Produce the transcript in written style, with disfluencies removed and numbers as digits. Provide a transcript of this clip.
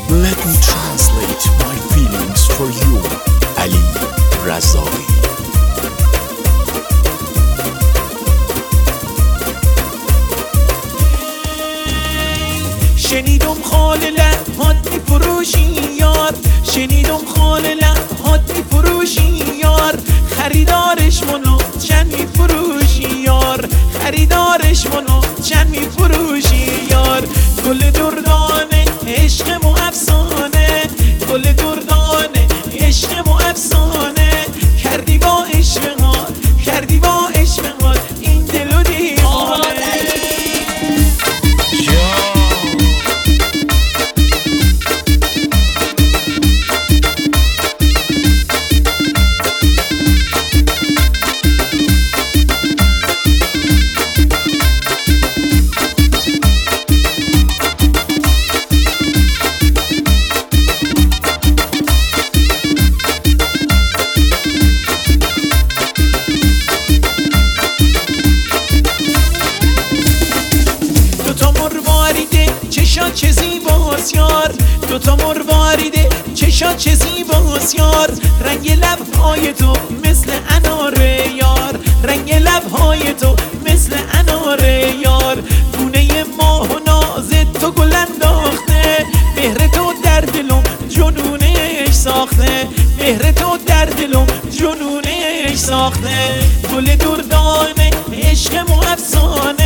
Let me translate my feelings for you. علی رضایی. شنیدم خال لبات میفروشی یار، شنیدم خال لبات میفروشی یار، خریدارش منو چند میفروشی یار، خریدارش منو چند میفروشی یار. گل دردانه عشق مو افسانه، گل دردانه عشق مو افسانه، کردی با عشق غار، کردی با عشق غار این دل و دیوانه. چشات چه زیباست یار، دوتا مرواریده چشات چه زیباست یار، رنگ لبهای تو مثل اناره یار، رنگ لبهای تو مثل اناره یار. گونه ماه و ناز تو گل انداخته، مهر تو در دلم جنونش ساخته، مهر تو در دلم جنونش ساخته. گل دردانه عشق مو افسانه،